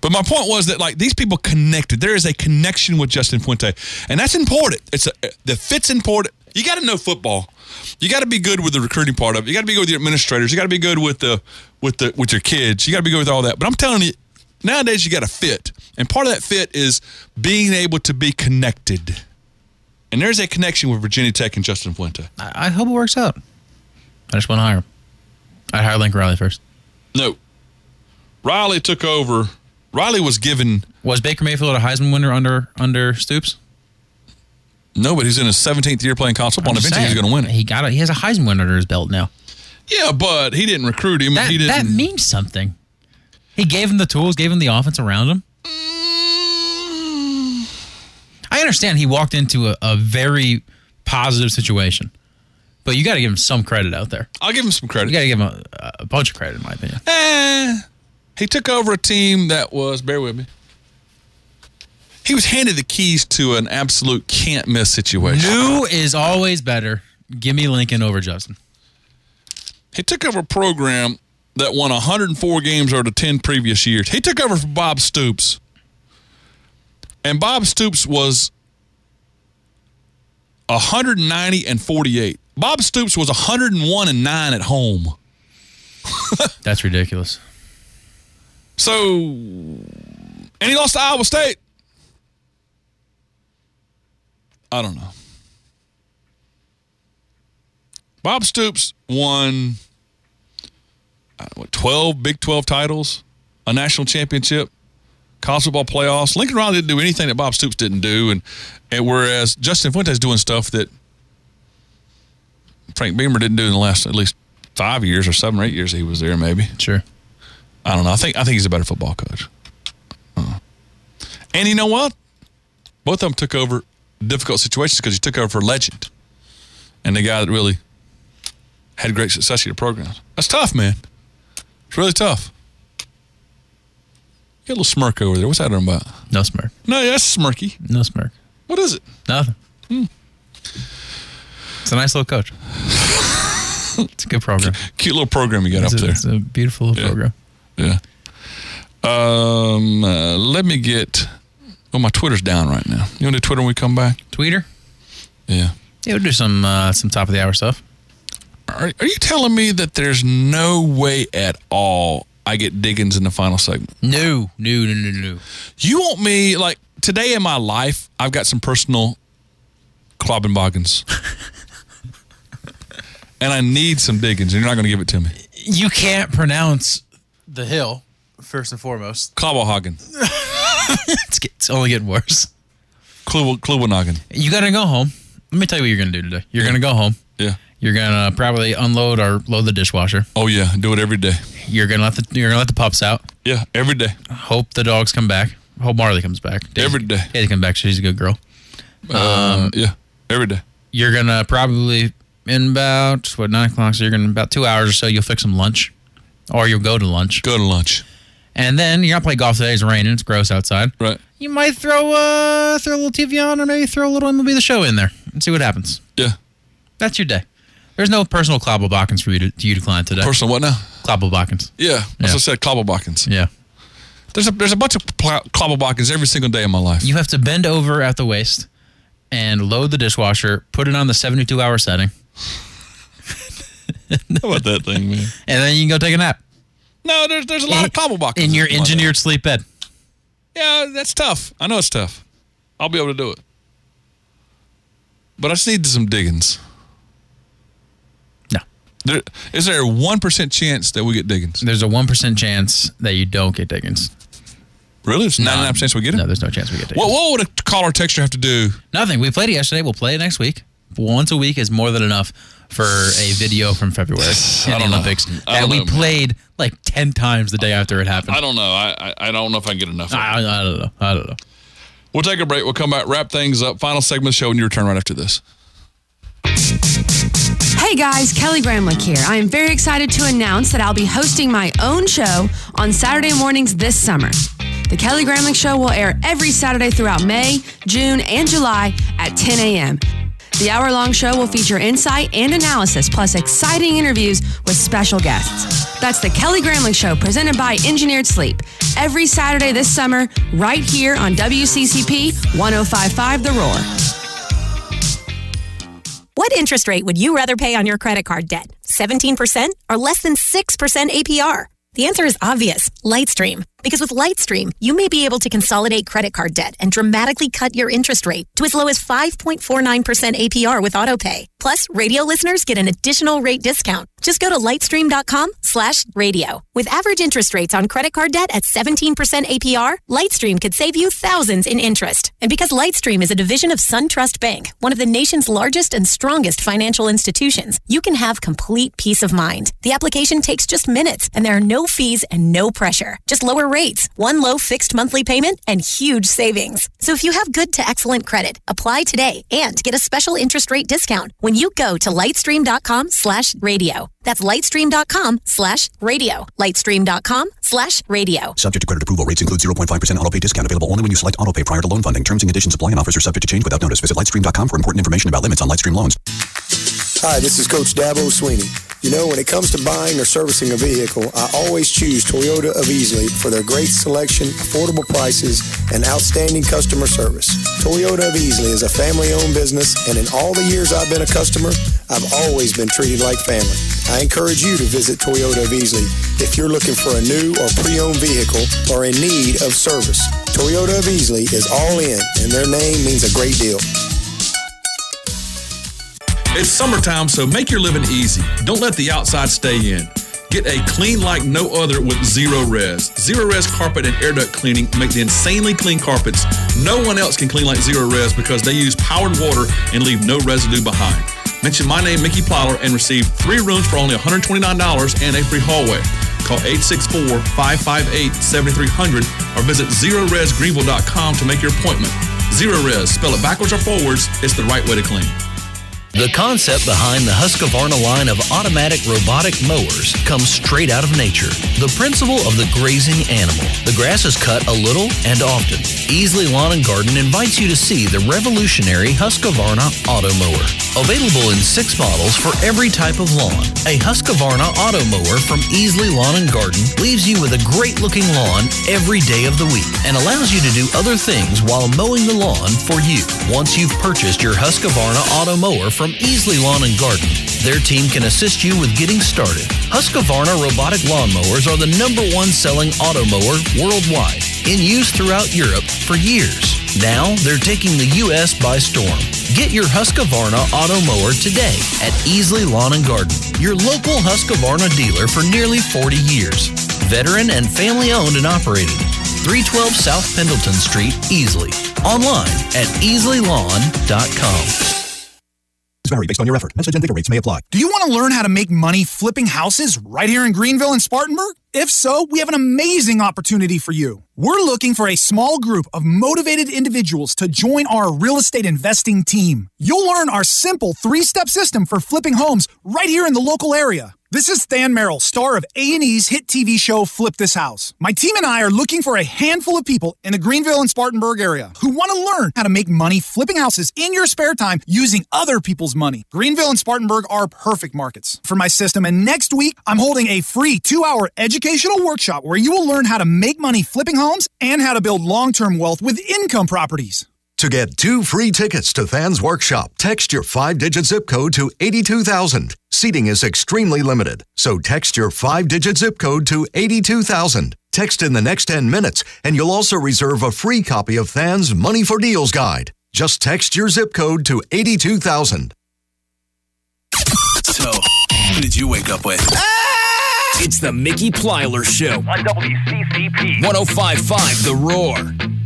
But my point was that, like, these people connected. There is a connection with Justin Fuente, and that's important. It's a, the fit's important. You got to know football. You got to be good with the recruiting part of it. You got to be good with your administrators. You got to be good with the with the with your kids. You got to be good with all that. But I'm telling you, nowadays you got to fit, and part of that fit is being able to be connected. And there's a connection with Virginia Tech and Justin Fuente. I, I hope it works out. I just want to hire him. I'd hire Lincoln Riley first. No. Riley took over. Riley was given. Was Baker Mayfield a Heisman winner under under Stoops? No, but he's in his seventeenth year playing college football, and eventually he's going to win it. He got it. He has a Heisman winner under his belt now. Yeah, but he didn't recruit him. That, he didn't. that means something. He gave him the tools, gave him the offense around him. I understand he walked into a, a very positive situation, but you got to give him some credit out there. I'll give him some credit. You got to give him a, a bunch of credit, in my opinion. Eh, he took over a team that was, bear with me, he was handed the keys to an absolute can't-miss situation. New is always better. Give me Lincoln over Justin. He took over a program that won one hundred four games over the ten previous years. He took over from Bob Stoops. And Bob Stoops was one hundred ninety and forty-eight. Bob Stoops was one hundred one and nine at home. That's ridiculous. So, and he lost to Iowa State. I don't know. Bob Stoops won uh, what, twelve Big twelve titles, a national championship, college football playoffs. Lincoln Riley didn't do anything that Bob Stoops didn't do, and, and whereas Justin Fuente is doing stuff that Frank Beamer didn't do in the last at least five years or seven or eight years he was there, maybe. Sure. I don't know. I think I think he's a better football coach. Uh, and you know what? Both of them took over difficult situations because he took over for a legend and the guy that really had great success in your programs. That's tough, man. It's really tough. Get a little smirk over there. What's that about? No smirk. No, yeah, that's smirky. No smirk. What is it? Nothing. Hmm. It's a nice little coach. It's a good program. Cute little program you got it's up a, there. It's a beautiful little yeah. program. Yeah. Um. Uh, let me get. Oh, my Twitter's down right now. You want to do Twitter when we come back? Tweeter? Yeah. Yeah, we'll do some uh, some top of the hour stuff. Are, are you telling me that there's no way at all I get Diggins in the final segment? No, no, no, no, no. You want me, like, today in my life, I've got some personal Klobbenboggins. And I need some Diggins, and you're not going to give it to me. You can't pronounce the hill, first and foremost. Klobberhagen. it's, get, it's only getting worse. Klubenhagen. You got to go home. Let me tell you what you're going to do today. You're yeah. going to go home. Yeah. You're going to probably unload or load the dishwasher. Oh, yeah. Do it every day. You're going to let the you're gonna let the pups out. Yeah, every day. Hope the dogs come back. Hope Marley comes back. Daisy, every day. Daisy come back. She's a good girl. Uh, um, yeah, every day. You're going to probably, in about, what, nine o'clock, so you're going to, about two hours or so, you'll fix some lunch. Or you'll go to lunch. Go to lunch. And then you're going to play golf today. It's raining. It's gross outside. Right. You might throw, uh, throw a little T V on or maybe throw a little M L B The Show in there and see what happens. Yeah. That's your day. There's no personal Klobberbockins for you to, to you to decline today. Personal what now? Klobberbockins. Yeah. That's what I said, Klobberbockins. Yeah. There's a there's a bunch of Klobberbockins every single day of my life. You have to bend over at the waist and load the dishwasher, put it on the seventy-two hour setting. How about that thing, man? And then you can go take a nap. No, there's there's a lot in, of Klobberbockins. In your engineered sleep bed. Yeah, that's tough. I know it's tough. I'll be able to do it. But I just need some Diggins. No. There, is there a one percent chance that we get Diggins? There's a one percent chance that you don't get Diggins. Really? There's ninety-nine percent chance we get it? No, there's no chance we get Diggins. What, what would a caller or texter have to do? Nothing. We played it yesterday. We'll play it next week. Once a week is more than enough for a video from February in the Olympics know. that we know, played man. like ten times the day after it happened. I don't know. I I, I don't know if I can get enough of I, I don't know. I don't know. We'll take a break. We'll come back, wrap things up. Final segment of the show, and you return right after this. Hey guys, Kelly Gramlich here. I am very excited to announce that I'll be hosting my own show on Saturday mornings this summer. The Kelly Gramlich Show will air every Saturday throughout May, June, and July at ten a.m. The hour-long show will feature insight and analysis, plus exciting interviews with special guests. That's the Kelly Gramling Show, presented by Engineered Sleep. Every Saturday this summer, right here on W C C P one oh five point five The Roar. What interest rate would you rather pay on your credit card debt? seventeen percent or less than six percent A P R? The answer is obvious, Lightstream. Because with Lightstream, you may be able to consolidate credit card debt and dramatically cut your interest rate to as low as five point four nine percent A P R with AutoPay. Plus, radio listeners get an additional rate discount. Just go to lightstream.com slash radio. With average interest rates on credit card debt at seventeen percent A P R, Lightstream could save you thousands in interest. And because Lightstream is a division of SunTrust Bank, one of the nation's largest and strongest financial institutions, you can have complete peace of mind. The application takes just minutes, and there are no fees and no pressure. Just lower rates, one low fixed monthly payment, and huge savings. So if you have good to excellent credit, apply today and get a special interest rate discount when you go to lightstream.com slash radio. That's lightstream.com slash radio. Lightstream.com slash radio. Subject to credit approval. Rates include zero point five percent autopay discount available only when you select autopay prior to loan funding. Terms and conditions apply and offers are subject to change without notice. Visit lightstream dot com for important information about limits on Lightstream loans. Hi, this is Coach Dabo Sweeney. You know, when it comes to buying or servicing a vehicle, I always choose Toyota of Easley for their great selection, affordable prices, and outstanding customer service. Toyota of Easley is a family-owned business, and in all the years I've been a customer, I've always been treated like family. I encourage you to visit Toyota of Easley if you're looking for a new or pre-owned vehicle or in need of service. Toyota of Easley is all in, and their name means a great deal. It's summertime, so make your living easy. Don't let the outside stay in. Get a clean like no other with Zero Res. Zero Res carpet and air duct cleaning make the insanely clean carpets. No one else can clean like Zero Res because they use powered water and leave no residue behind. Mention my name, Mickey Plyler, and receive three rooms for only one hundred twenty-nine dollars and a free hallway. Call eight six four, five five eight, seven three zero zero or visit zero res greenville dot com to make your appointment. Zero Res, spell it backwards or forwards, it's the right way to clean. The concept behind the Husqvarna line of automatic robotic mowers comes straight out of nature. The principle of the grazing animal. The grass is cut a little and often. Easley Lawn and Garden invites you to see the revolutionary Husqvarna Auto Mower. Available in six models for every type of lawn. A Husqvarna Auto Mower from Easley Lawn and Garden leaves you with a great-looking lawn every day of the week and allows you to do other things while mowing the lawn for you. Once you've purchased your Husqvarna Auto Mower from Easley Lawn and Garden, their team can assist you with getting started. Husqvarna robotic lawnmowers are the number one selling auto mower worldwide, in use throughout Europe for years. Now they're taking the U S by storm. Get your Husqvarna auto mower today at Easley Lawn and Garden, your local Husqvarna dealer for nearly forty years. Veteran and family owned and operated. three twelve South Pendleton Street, Easley. Online at easley lawn dot com. Vary based on your effort. Message and data rates may apply. Do you want to learn how to make money flipping houses right here in Greenville and Spartanburg? If so, we have an amazing opportunity for you. We're looking for a small group of motivated individuals to join our real estate investing team. You'll learn our simple three-step system for flipping homes right here in the local area. This is Than Merrill, star of A and E's hit T V show Flip This House. My team and I are looking for a handful of people in the Greenville and Spartanburg area who want to learn how to make money flipping houses in your spare time using other people's money. Greenville and Spartanburg are perfect markets for my system, and next week I'm holding a free two-hour educational workshop where you will learn how to make money flipping homes and how to build long-term wealth with income properties. To get two free tickets to Than's workshop, text your five-digit zip code to eighty-two thousand. Seating is extremely limited, so text your five-digit zip code to eighty-two thousand. Text in the next ten minutes, and you'll also reserve a free copy of Than's Money for Deals Guide. Just text your zip code to eighty-two thousand. So, who did you wake up with? It's the Mickey Plyler Show on W C C P one oh five point five The Roar.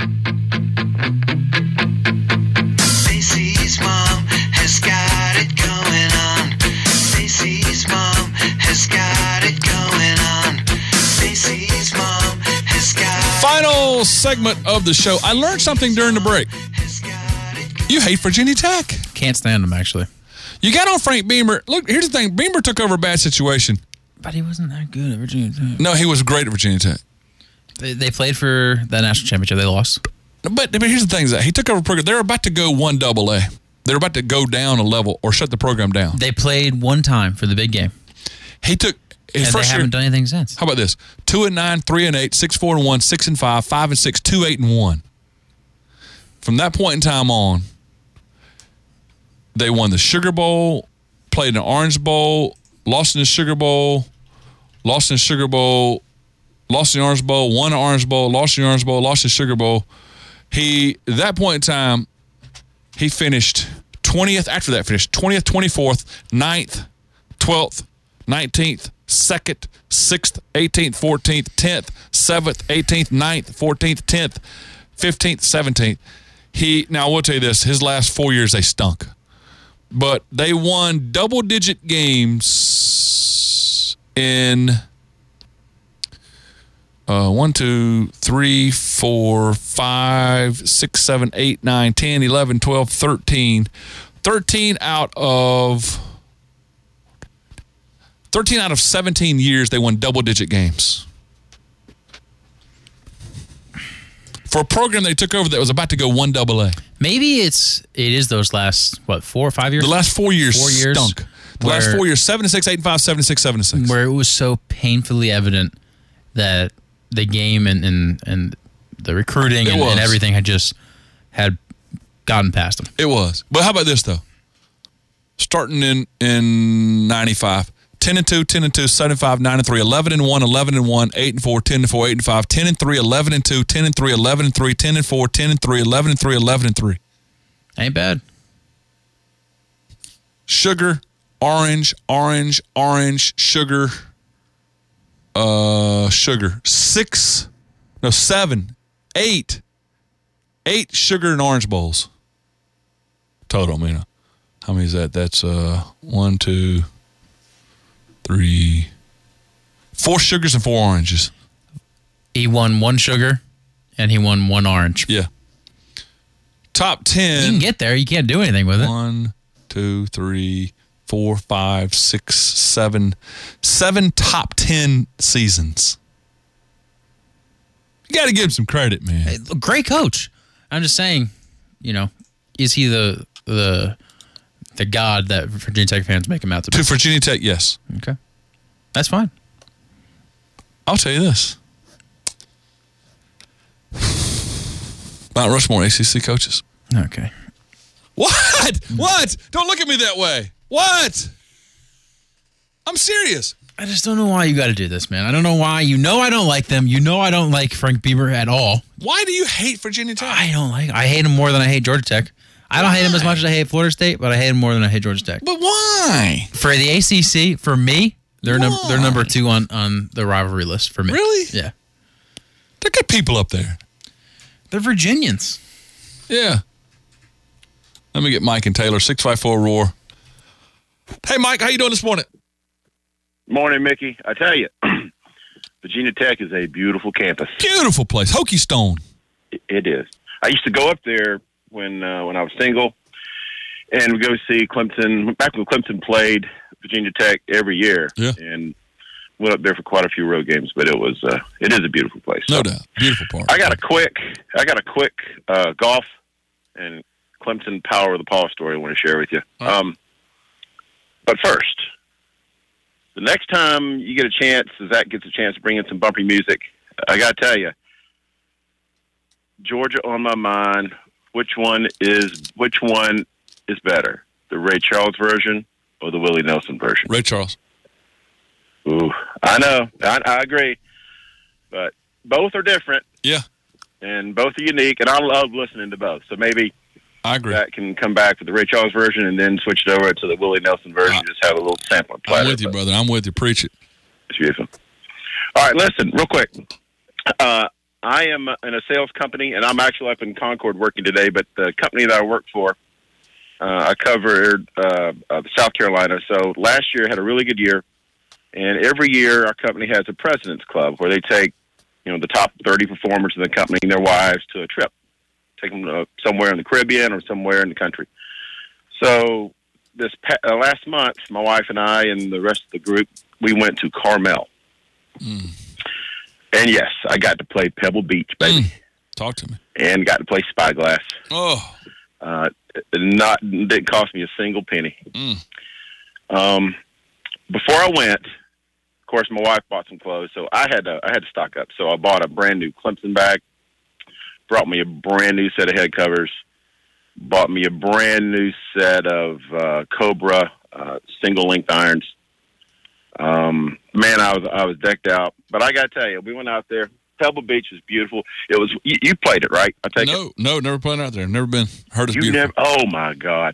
Stacy's mom has got it going on. Stacy's mom has got it going on. Stacy's mom has got Final segment of the show. I learned something during the break. You hate Virginia Tech. Can't stand them, actually. You got on Frank Beamer. Look, here's the thing. Beamer took over a bad situation. But he wasn't that good at Virginia Tech. No, he was great at Virginia Tech. They, they played for that national championship. They lost. But, but here's the thing, Zach. He took over a program. They're about to go one double A. They're about to go down a level or shut the program down. They played one time for the big game. He took And they haven't done anything since. How about this? Two and nine, three and eight, six, four and one, six and five, five and six, two, eight and one. From that point in time on, they won the Sugar Bowl, played in the Orange Bowl, lost in the Sugar Bowl, lost in the Sugar Bowl, lost in the Orange Bowl, won the Orange Bowl, lost in the Orange Bowl, lost in the Sugar Bowl. He, at that point in time, he finished twentieth, after that finished twentieth, twenty-fourth, ninth, twelfth, nineteenth, second, sixth, eighteenth, fourteenth, tenth, seventh, eighteenth, ninth, fourteenth, tenth, fifteenth, seventeenth. He, now I will tell you this, his last four years they stunk. But they won double-digit games in uh, one, two, three, four, five, six, seven, eight, nine, ten, eleven, twelve, thirteen. thirteen out of thirteen out of seventeen years they won double-digit games. For a program they took over that was about to go one double A. Maybe it's it is those last what four or five years. The last four years, four years stunk. The last four years, seven and six, eight and five, seven and six, seven and six. Where it was so painfully evident that the game and and, and the recruiting and, and everything had just had gotten past them. It was. But how about this though? Starting in in ninety-five. ten and two, ten and two, seven and five, nine and three, eleven and one, eleven and one, eight and four, ten and four, eight and five, ten and three, eleven and two, ten and three, eleven and three, ten and four, ten and three, eleven and three, eleven and three. Ain't bad. Sugar, orange, orange, orange, sugar, uh, sugar. Six, no, seven, eight, eight sugar and orange bowls. Total, I mean, how many is that? That's uh, one, two, three, four sugars and four oranges. He won one sugar, and he won one orange. Yeah. Top ten. You can get there. You can't do anything with it. One, two, three, four, five, six, seven. Seven top ten seasons. You got to give him some credit, man. Hey, great coach. I'm just saying, you know, is he the the the god that Virginia Tech fans make him out to be? To Virginia Tech, yes. Okay. That's fine. I'll tell you this. Mount Rushmore A C C coaches. Okay. What? What? Don't look at me that way. What? I'm serious. I just don't know why you got to do this, man. I don't know why. You know I don't like them. You know I don't like Frank Beamer at all. Why do you hate Virginia Tech? I don't like I hate him more than I hate Georgia Tech. I don't hate him as much as I hate Florida State, but I hate him more than I hate Georgia Tech. But why? For the A C C, for me, they're number they're number two on, on the rivalry list for me. Really? Yeah. They're good people up there. They're Virginians. Yeah. Let me get Mike and Taylor. six five four roar. Hey, Mike, how you doing this morning? Morning, Mickey. I tell you, Virginia Tech is a beautiful campus. Beautiful place. Hokie Stone. It, it is. I used to go up there when uh, when I was single, and we go see Clemson. Back when Clemson played Virginia Tech every year, yeah. and went up there for quite a few road games. But it was uh, it is a beautiful place. No so, doubt, beautiful part. I got a quick I got a quick uh, golf and Clemson Power of the Paw story I want to share with you. Right. Um, but first, the next time you get a chance, Zach gets a chance to bring in some bumpy music, I got to tell you, Georgia on my mind. Which one is which one is better, the Ray Charles version or the Willie Nelson version? Ray Charles. Ooh, I know, I, I agree, but both are different. Yeah, and both are unique, and I love listening to both. So maybe I agree. That can come back to the Ray Charles version and then switch it over to the Willie Nelson version. Uh, just have a little sampling. I'm with you, brother. I'm with you. Preach it. It's beautiful. All right, listen, real quick. Uh, I am in a sales company, and I'm actually up in Concord working today, but the company that I work for, uh, I covered uh, uh, South Carolina. So last year I had a really good year, and every year our company has a President's Club where they take, you know, the top thirty performers in the company and their wives to a trip. Take them uh, somewhere in the Caribbean or somewhere in the country. So this pa- uh, last month, my wife and I and the rest of the group, we went to Carmel. Mm. And yes, I got to play Pebble Beach, baby. Mm. Talk to me. And got to play Spyglass. Oh. Uh, not didn't cost me a single penny. Mm. Um, before I went, course, my wife bought some clothes, so I had to I had to stock up. So I bought a brand new Clemson bag, brought me a brand new set of head covers, bought me a brand new set of uh, Cobra uh, single length irons. Um, man, I was I was decked out. But I got to tell you, we went out there. Pebble Beach was beautiful. It was you, you played it, right? I take no, it. No, never played out there. Never been. Heard it's you beautiful. Never, oh my God,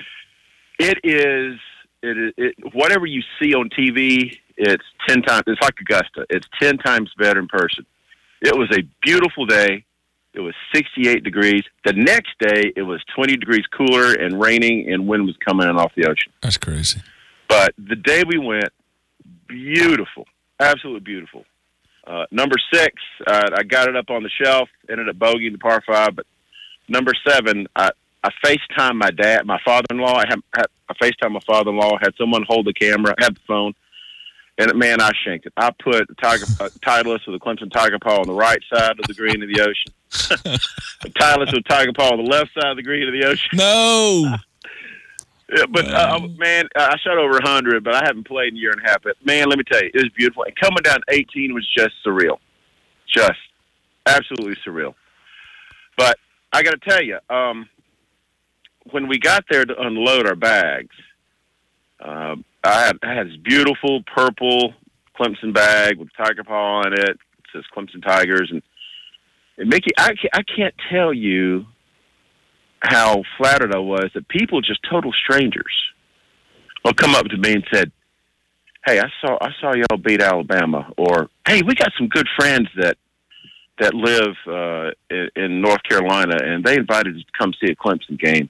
it is. It is. It, whatever you see on T V, it's ten times. It's like Augusta. It's ten times better in person. It was a beautiful day. It was sixty-eight degrees. The next day, it was twenty degrees cooler and raining, and wind was coming in off the ocean. That's crazy. But the day we went, beautiful, absolutely beautiful. Uh, number six, uh, I got it up on the shelf, ended up bogeying the par five. But number seven, I, I FaceTimed my dad, my father-in-law. I, had, had, I FaceTimed my father-in-law, had someone hold the camera, had the phone. And, man, I shanked it. I put Tiger, uh, Titleist with the Clemson Tiger Paw on the right side of the green of the ocean. Titleist with Tiger Paw on the left side of the green of the ocean. No. Yeah, but, uh, man, I shot over one hundred, but I haven't played in a year and a half. But, man, let me tell you, it was beautiful. And coming down eighteen was just surreal. Just absolutely surreal. But I got to tell you, um, when we got there to unload our bags, um, I, had, I had this beautiful purple Clemson bag with Tiger Paw in it. It says Clemson Tigers. And, and Mickey, I, I can't tell you how flattered I was that people, just total strangers, will come up to me and said, "Hey, I saw I saw y'all beat Alabama," or "Hey, we got some good friends that that live uh, in, in North Carolina, and they invited us to come see a Clemson game."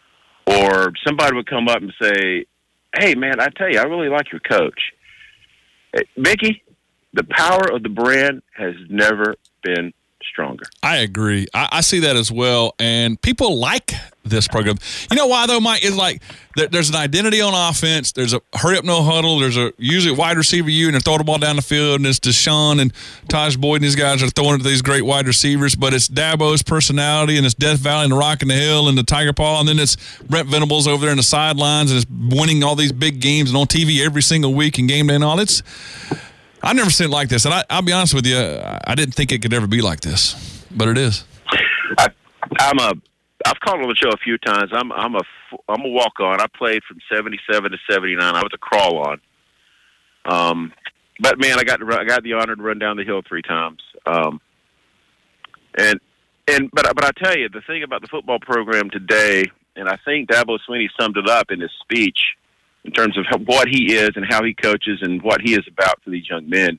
Or somebody would come up and say, "Hey, man, I tell you, I really like your coach." Hey, Mickey, the power of the brand has never been stronger. I agree. I, I see that as well. And people like this program. You know why, though, Mike? Is like there, there's an identity on offense. There's a hurry up, no huddle. There's a usually a wide receiver you, and they're throwing the ball down the field, and it's Deshaun and Taj Boyd and these guys are throwing it to these great wide receivers. But it's Dabo's personality, and it's Death Valley and the Rock and the Hill and the Tiger Paw, and then it's Brent Venables over there in the sidelines, and it's winning all these big games and on T V every single week and game day and all. It's I've never seen it like this, and I, I'll be honest with you, I didn't think it could ever be like this, but it is. I, I'm a. I've called on the show a few times. I'm. I'm a. I'm a walk on. I played from seventy-seven to seventy-nine. I was a crawl on. Um, but man, I got to. I got the honor to run down the hill three times. Um, and and but but I tell you, the thing about the football program today, and I think Dabo Swinney summed it up in his speech, in terms of how, what he is and how he coaches and what he is about for these young men,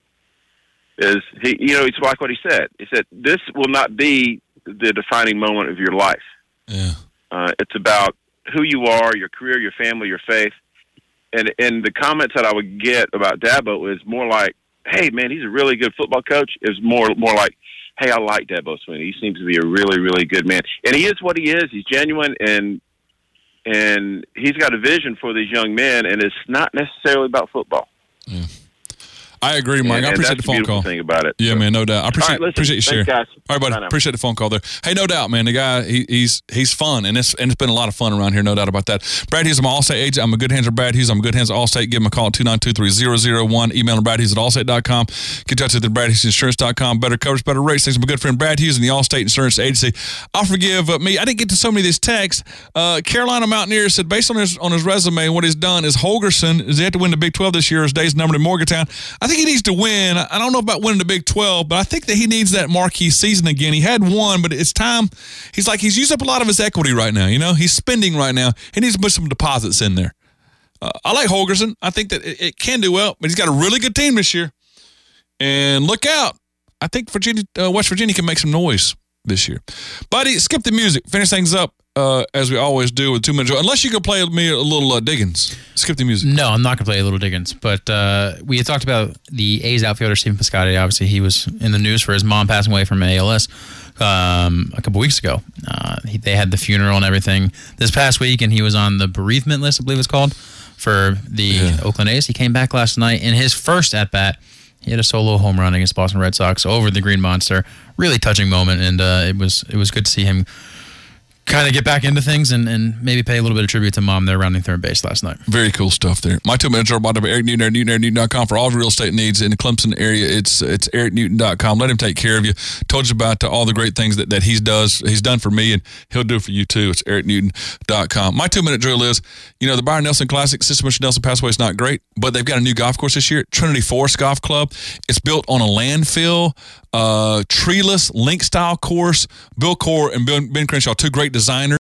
is he, you know, it's like what he said. He said, this will not be the defining moment of your life. Yeah. Uh, it's about who you are, your career, your family, your faith. And and the comments that I would get about Dabo is more like, hey, man, he's a really good football coach. Is more more like, hey, I like Dabo Swinney. He seems to be a really, really good man. And he is what he is. He's genuine, and And he's got a vision for these young men, and it's not necessarily about football. Yeah. I agree, Mike. And, I appreciate the phone the call. Thing about it. Yeah, so. man, no doubt. I appreciate, All right, listen, appreciate you sharing. Thanks, guys. All right, buddy. Bye now. Appreciate the phone call there. Hey, no doubt, man. The guy, he, he's he's fun, and it's and it's been a lot of fun around here, no doubt about that. Brad Hughes, I'm an Allstate agent. I'm a good hands of Brad Hughes. I'm a good hands of Allstate. Give him a call at two nine two, three zero zero one. Email him Brad Hughes at allstate dot com. Get in touch with the Brad Hughes Insurance dot com. Better coverage, better rates. Thanks to my good friend Brad Hughes and the Allstate Insurance Agency. I'll forgive uh, me. I didn't get to so many of these texts. Uh, Carolina Mountaineers said, based on his on his resume, what he's done is Holgerson, does he have to win the Big twelve this year? His days numbered in Morgantown. I think he needs to win. I don't know about winning the Big twelve, but I think that he needs that marquee season again. He had one, but it's time. He's like, he's used up a lot of his equity right now. You know, he's spending right now. He needs to put some deposits in there. Uh, I like Holgerson. I think that it, it can do well, but he's got a really good team this year. And look out. I think Virginia, uh, West Virginia can make some noise this year. Buddy, skip the music. Finish things up uh, as we always do with two minutes. Unless you could play me a little uh, Diggins. Skip the music. No, I'm not going to play a little Diggins. But uh, we had talked about the A's outfielder, Stephen Piscotty. Obviously, he was in the news for his mom passing away from A L S um, a couple weeks ago. Uh, he, they had the funeral and everything this past week, and he was on the bereavement list, I believe it's called, for the yeah. Oakland A's. He came back last night. In his first at-bat, he had a solo home run against Boston Red Sox over the Green Monster. Really touching moment, and uh, it was it was good to see him kind of get back into things and, and maybe pay a little bit of tribute to Mom there rounding third base last night. Very cool stuff there. My two minutes are brought up by Eric Newton, Eric Newton, Eric Newton dot com for all of your real estate needs in the Clemson area. It's it's Eric Newton dot com. Let him take care of you. Told you about uh, all the great things that, that he's does he's done for me, and he'll do for you too. It's Eric Newton dot com. My two minute drill is, you know, the Byron Nelson Classic, Sister Mister Nelson Passaway is not great, but they've got a new golf course this year, Trinity Forest Golf Club. It's built on a landfill, uh, treeless, link style course. Bill Core and Ben Crenshaw, two great designers.